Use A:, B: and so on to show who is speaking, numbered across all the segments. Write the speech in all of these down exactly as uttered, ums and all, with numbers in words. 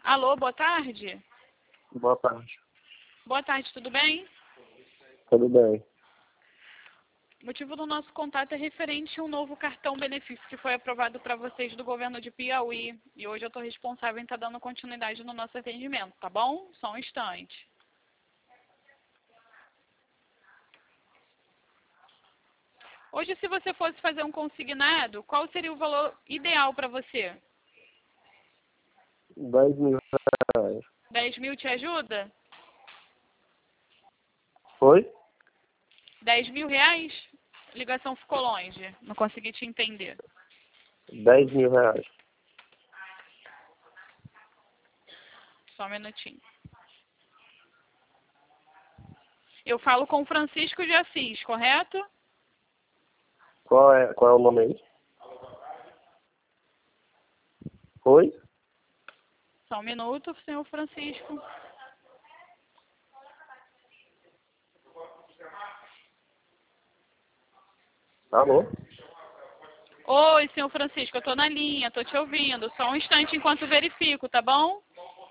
A: Alô, boa tarde.
B: Boa tarde.
A: Boa tarde, tudo bem?
B: Tudo bem.
A: O motivo do nosso contato é referente a um novo cartão benefício que foi aprovado para vocês do governo de Piauí. E hoje eu estou responsável em estar dando continuidade no nosso atendimento, tá bom? Só um instante. Hoje, se você fosse fazer um consignado, qual seria o valor ideal para você?
B: Dez mil reais.
A: dez mil te ajuda?
B: Oi?
A: dez mil reais? A ligação ficou longe, não consegui te entender.
B: Dez mil reais.
A: Só um minutinho. Eu falo com o Francisco de Assis, correto?
B: Qual é, qual é o nome aí? Oi?
A: Só um minuto, senhor Francisco.
B: Alô?
A: Oi, senhor Francisco, eu tô na linha, tô te ouvindo. Só um instante enquanto verifico, tá bom?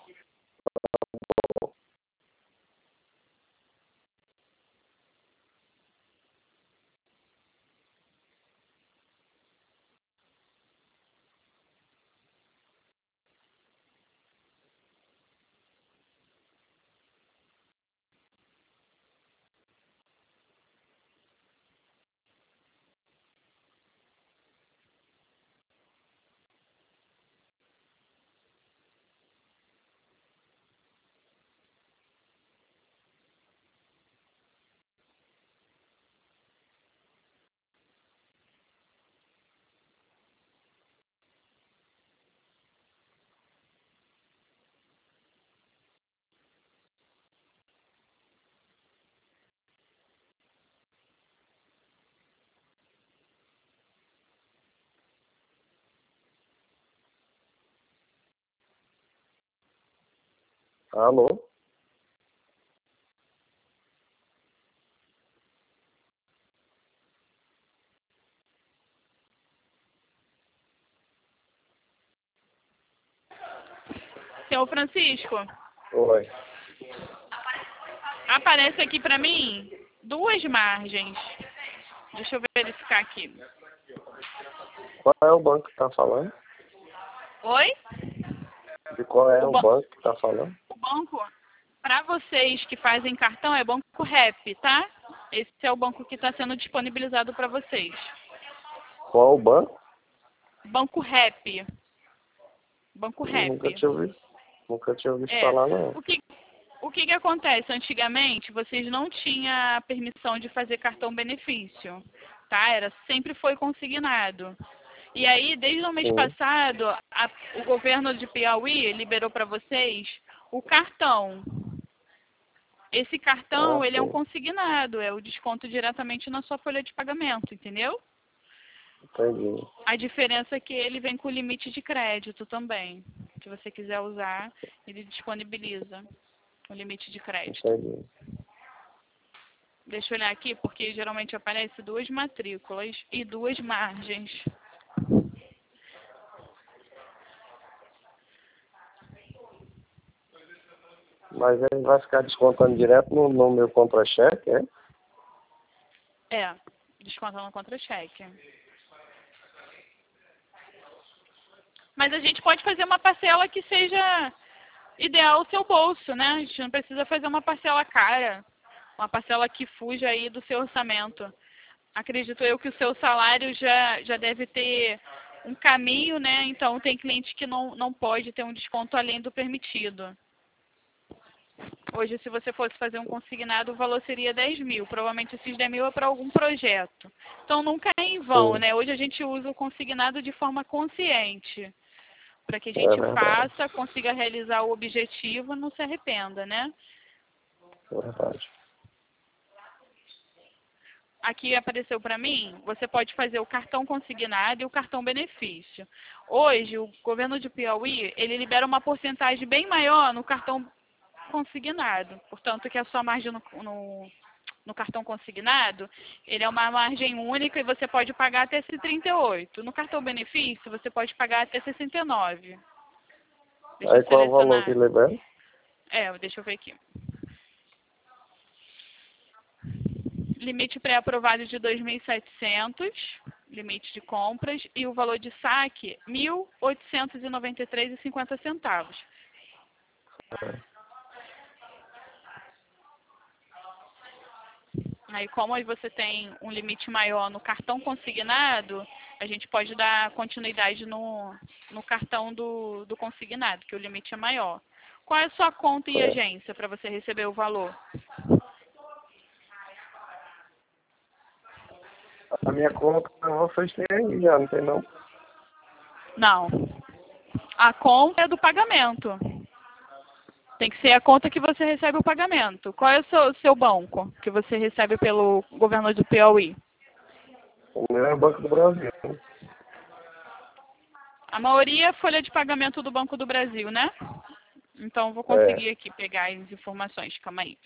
B: Alô?
A: Senhor Francisco,
B: Oi.
A: aparece aqui pra mim duas margens. Deixa eu verificar aqui.
B: Qual é o banco que tá falando?
A: Oi?
B: De qual é
A: O,
B: o
A: ba
B: banco que tá falando?
A: o banco, para vocês que fazem cartão, é Banco Rep, tá? Esse é o banco que está sendo disponibilizado para vocês.
B: Qual é o banco?
A: Banco Rep. Banco
B: Nunca
A: Rep.
B: tinha ouvido. Nunca tinha ouvido
A: É.
B: falar, não.
A: O que, o que que acontece? Antigamente, vocês não tinham a permissão de fazer cartão benefício, tá? Era, sempre foi consignado. E aí, desde o mês
B: Sim.
A: passado, a, o governo de Piauí liberou para vocês o cartão. Esse
B: Ah,
A: cartão, ele é um
B: sim.
A: consignado, é o desconto diretamente na sua folha de pagamento, entendeu?
B: Entendi.
A: A diferença é que ele vem com limite de crédito também. Se você quiser usar, ele disponibiliza o limite de crédito.
B: Entendi.
A: Deixa eu olhar aqui, porque geralmente aparece duas matrículas e duas margens.
B: Mas ele vai ficar descontando direto no, no meu contra-cheque, é?
A: É, desconto no contra-cheque. Mas a gente pode fazer uma parcela que seja ideal ao seu bolso, né? A gente não precisa fazer uma parcela cara, uma parcela que fuja aí do seu orçamento. Acredito eu que o seu salário já, já deve ter um caminho, né? Então tem cliente que não, não pode ter um desconto além do permitido. Hoje, se você fosse fazer um consignado, o valor seria dez mil. Provavelmente esses dez mil é para algum projeto. Então nunca é em vão,
B: Sim.
A: né? Hoje a gente usa o consignado de forma consciente, para que a
B: É
A: gente
B: verdade.
A: faça, consiga realizar o objetivo e não se arrependa, né?
B: É verdade.
A: Aqui apareceu para mim, você pode fazer o cartão consignado e o cartão benefício. Hoje, o governo de Piauí, ele libera uma porcentagem bem maior no cartão consignado. Portanto, que a sua margem no, no, no cartão consignado, ele é uma margem única e você pode pagar até trinta e oito. No cartão benefício, você pode pagar até sessenta e nove. Deixa
B: Aí
A: eu
B: qual o valor que
A: selecionar.
B: libera?
A: É, deixa eu ver aqui. Limite pré-aprovado de dois mil e setecentos, limite de compras, e o valor de saque, mil oitocentos e noventa e três reais e cinquenta centavos. Aí, como aí você tem um limite maior no cartão consignado, a gente pode dar continuidade no, no cartão do, do consignado, que o limite é maior. Qual é a sua conta e
B: É.
A: agência para você receber o valor?
B: A minha conta vocês têm aí já, não tem não?
A: Não. A conta é do pagamento. Tem que ser a conta que você recebe o pagamento. Qual é o seu, seu banco que você recebe pelo governo do Piauí?
B: O meu é o Banco do Brasil.
A: A maioria é folha de pagamento do Banco do Brasil, né? Então, vou
B: É.
A: conseguir aqui pegar as informações. Calma aí.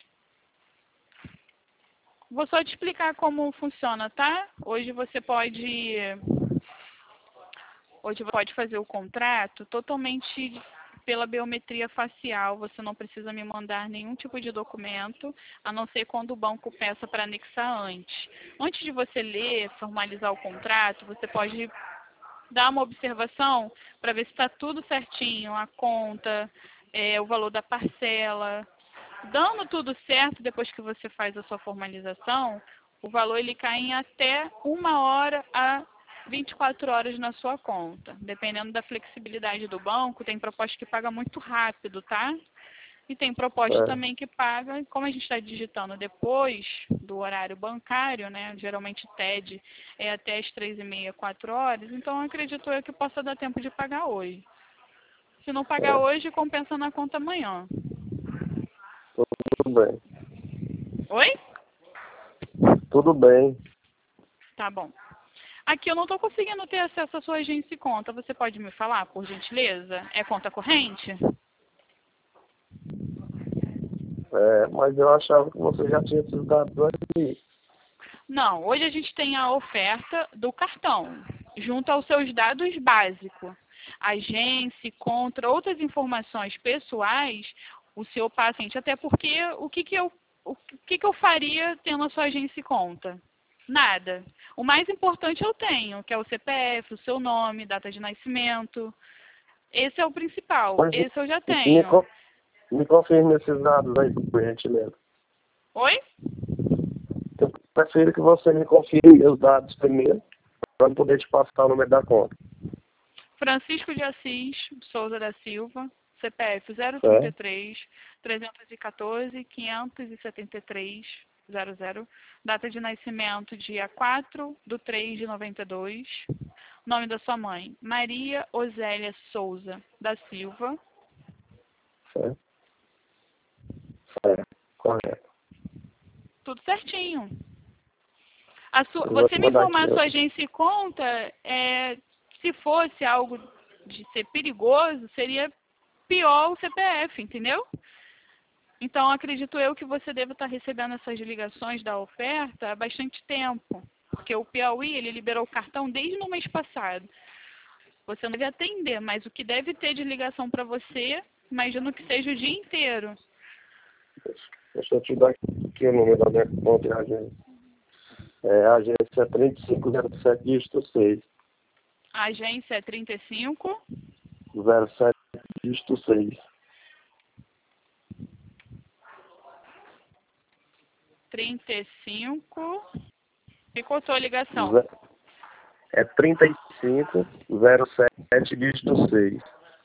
A: Vou só te explicar como funciona, tá? Hoje você pode... Hoje você pode fazer o contrato totalmente pela biometria facial. Você não precisa me mandar nenhum tipo de documento, a não ser quando o banco peça para anexar antes. Antes de você ler, formalizar o contrato, você pode dar uma observação para ver se está tudo certinho, a conta, é, o valor da parcela. Dando tudo certo, depois que você faz a sua formalização, o valor ele cai em até uma hora a vinte e quatro horas na sua conta. Dependendo da flexibilidade do banco, tem proposta que paga muito rápido, tá? E tem proposta
B: É.
A: também que paga, como a gente está digitando depois do horário bancário, né? Geralmente T E D é até as três e meia, quatro horas, então acredito eu que possa dar tempo de pagar hoje. Se não pagar
B: É.
A: hoje, compensa na conta amanhã.
B: Tudo bem.
A: Oi?
B: Tudo bem.
A: Tá bom. Aqui eu não estou conseguindo ter acesso à sua agência e conta. Você pode me falar, por gentileza? É conta corrente?
B: É, mas eu achava que você já tinha esses dados aí.
A: Não, hoje a gente tem a oferta do cartão, junto aos seus dados básicos. Agência, contra outras informações pessoais, o seu paciente, até porque o que, que, eu, o que, que eu faria tendo a sua agência e conta? Nada. O mais importante eu tenho, que é o C P F, o seu nome, data de nascimento. Esse é o principal,
B: Mas
A: esse eu já
B: me,
A: tenho.
B: co- me confirme esses dados aí, por gentileza.
A: Oi?
B: Eu prefiro que você me confirme os dados primeiro, para poder te passar o número da conta.
A: Francisco de Assis Souza da Silva, C P F zero trinta e
B: Certo?
A: três, trezentos e quatorze, quinhentos e setenta e três, zero zero. Data de nascimento, dia quatro de três de noventa e dois. Nome da sua mãe, Maria Osélia Souza da Silva.
B: Certo? Certo. Correto.
A: Tudo certinho. A sua,
B: Eu vou
A: você
B: te
A: me
B: mandar aqui,
A: informar a
B: ó.
A: sua agência e conta, é, se fosse algo de ser perigoso, seria pior o C P F, entendeu? Então, acredito eu que você deve estar recebendo essas ligações da oferta há bastante tempo, porque o Piauí, ele liberou o cartão desde o mês passado. Você não deve atender, mas o que deve ter de ligação para você, imagino que seja o dia inteiro.
B: Deixa eu te dar aqui o número da minha conta e agência. É, a agência é trinta e cinco zero sete, dígito seis.
A: A agência é trinta e cinco,
B: zero sete, dígito seis.
A: trinta e cinco, ficou sua ligação.
B: Ze- É trinta e cinco zero sete, dígito seis.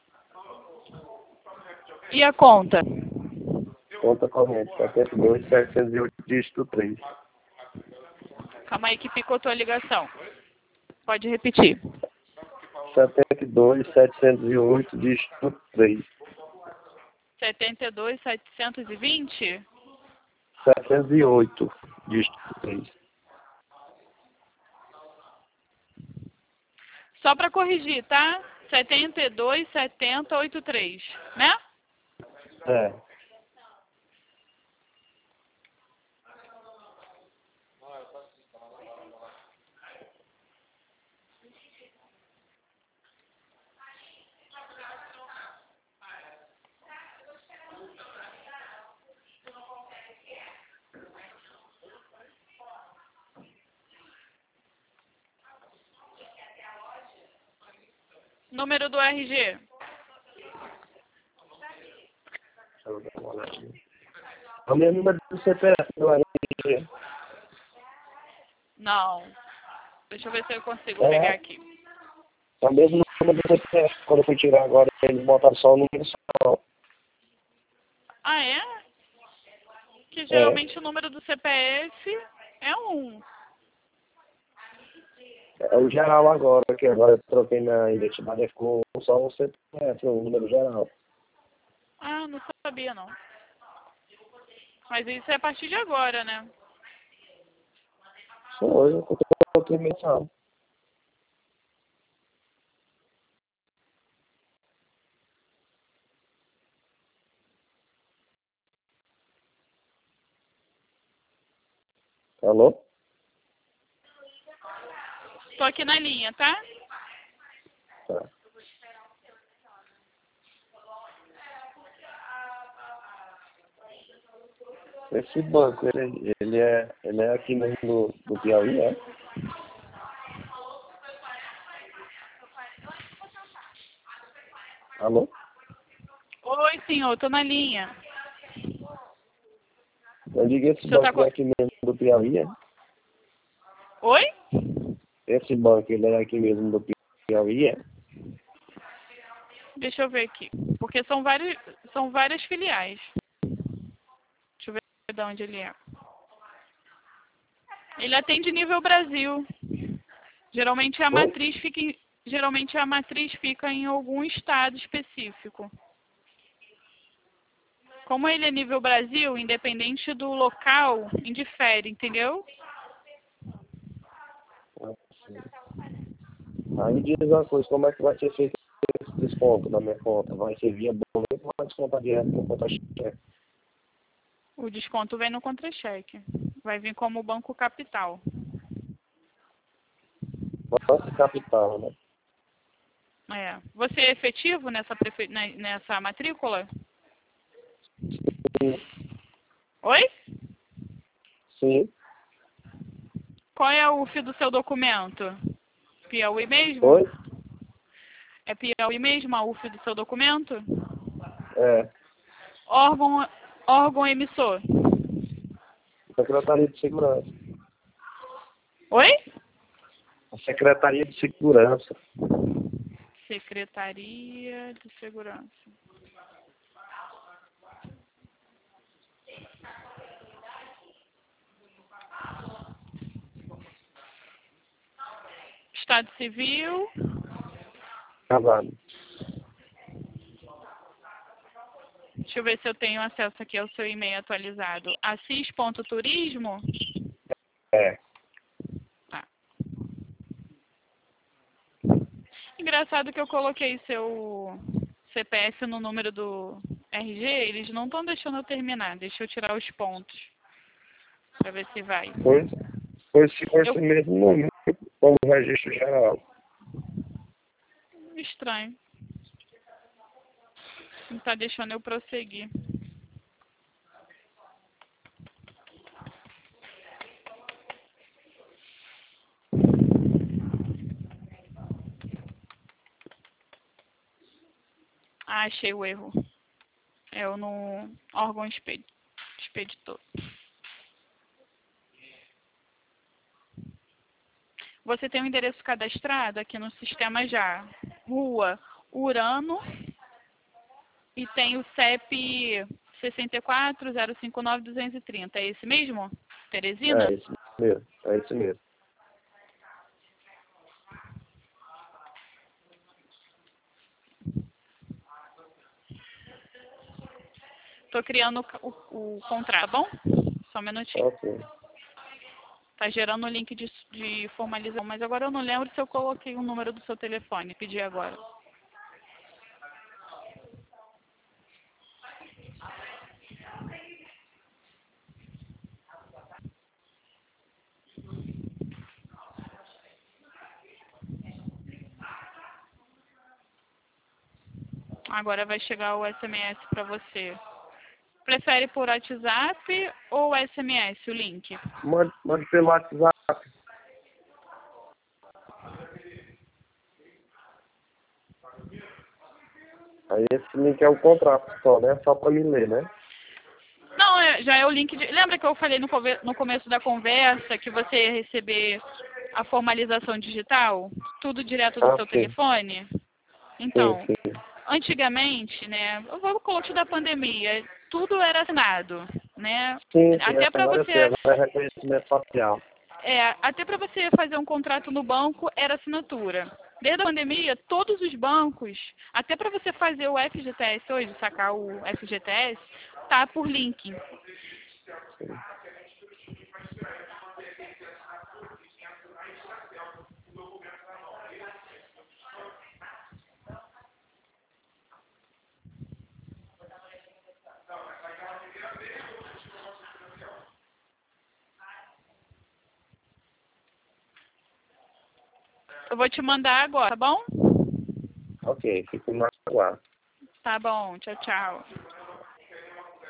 A: E a conta?
B: Conta corrente, setenta e dois, setecentos e oito, dígito três.
A: Calma aí que ficou tua ligação. Pode repetir.
B: setenta e dois, setecentos e oito, dígito três.
A: setenta e dois, setecentos e vinte?
B: setecentos e oito, dígito três.
A: Só para corrigir, tá? setenta e dois, setenta, oitenta e três, né?
B: É.
A: Número do R G.
B: Deixa eu dar uma olhadinha. É o mesmo número do C P F do R G.
A: Não. Deixa eu ver se eu consigo
B: É.
A: pegar aqui.
B: É o mesmo número do C P F. Quando eu fui tirar agora, eles botaram só o número só.
A: Ah, é? Que
B: É.
A: geralmente o número do C P F é um.
B: É o geral agora, que agora eu troquei na identidade, ficou só o C P F, o número geral.
A: Ah, não sabia não. Mas isso é a partir de agora, né?
B: Só hoje eu troquei mensal. Alô?
A: Tô aqui na linha, tá?
B: Tá. Esse banco, ele, ele, é, ele é aqui mesmo do, do Piauí, é? Alô?
A: Oi, senhor, tô na linha.
B: Eu digo, esse
A: O senhor tá
B: banco é
A: com...
B: aqui mesmo do Piauí, é?
A: Oi?
B: Esse banco, ele é aqui mesmo do Piauí, é?
A: Deixa eu ver aqui. Porque são vários, são várias filiais. Deixa eu ver de onde ele é. Ele atende nível Brasil. Geralmente a
B: Oi?
A: matriz fica em, geralmente a matriz fica em algum estado específico. Como ele é nível Brasil, independente do local, indifere, entendeu?
B: Ah, sim. Aí me diz uma coisa, como é que vai ser feito esse desconto na minha conta? Vai ser via boleto ou vai descontar direto no conta cheque?
A: O desconto vem no contra-cheque. Vai vir como Banco Capital.
B: Banco Capital, né?
A: É. Você é efetivo nessa, prefe... ne- nessa matrícula?
B: Sim.
A: Oi?
B: Sim.
A: Qual é o fio do seu documento? Piauí mesmo?
B: Oi?
A: É Piauí mesmo a U F do seu documento?
B: É.
A: Órgão, órgão emissor.
B: Secretaria de Segurança.
A: Oi?
B: A Secretaria de Segurança.
A: Secretaria de Segurança. Estado Civil.
B: Casado.
A: Deixa eu ver se eu tenho acesso aqui ao seu e-mail atualizado. assis.turismo?
B: É.
A: Tá. Engraçado que eu coloquei seu C P F no número do R G, eles não estão deixando eu terminar. Deixa eu tirar os pontos. Pra ver se vai.
B: Foi, foi esse, foi
A: Eu...
B: esse mesmo número como registro geral.
A: Estranho. Não tá deixando eu prosseguir. Ah, achei o erro. É o no órgão exped... expeditor. Você tem um endereço cadastrado aqui no sistema já. Rua Urano e tem o C E P sessenta e quatro, zero cinco nove, duzentos e trinta. É esse mesmo? Teresina?
B: É esse mesmo. É esse mesmo.
A: Tô criando o, o, o contrato, tá bom? Só um minutinho.
B: Ok.
A: Tá gerando o link de, de formalização, mas agora eu não lembro se eu coloquei o número do seu telefone. Pedi agora. Agora vai chegar o S M S para você. Prefere por WhatsApp ou S M S, o link?
B: Mande, mande pelo WhatsApp. Aí esse link é o contrato só, né? Só para me ler, né?
A: Não, é- já é o link de... Lembra que eu falei no, conver- no começo da conversa que você ia receber a formalização digital? Tudo direto do
B: Ah,
A: seu
B: sim.
A: telefone?
B: Sim,
A: Então,
B: sim.
A: antigamente, né, eu vou colocar da pandemia, tudo era assinado, né?
B: Sim, sim,
A: Até
B: essa
A: para
B: agora eu sei.
A: você,
B: Agora é reconhecimento facial.
A: é, até para você fazer um contrato no banco era assinatura. Desde a pandemia, todos os bancos, até para você fazer o F G T S hoje, sacar o F G T S, tá por link.
B: Sim.
A: Eu vou te mandar agora, tá bom?
B: Ok, fico mais aguardo.
A: Tá bom, tchau, tchau.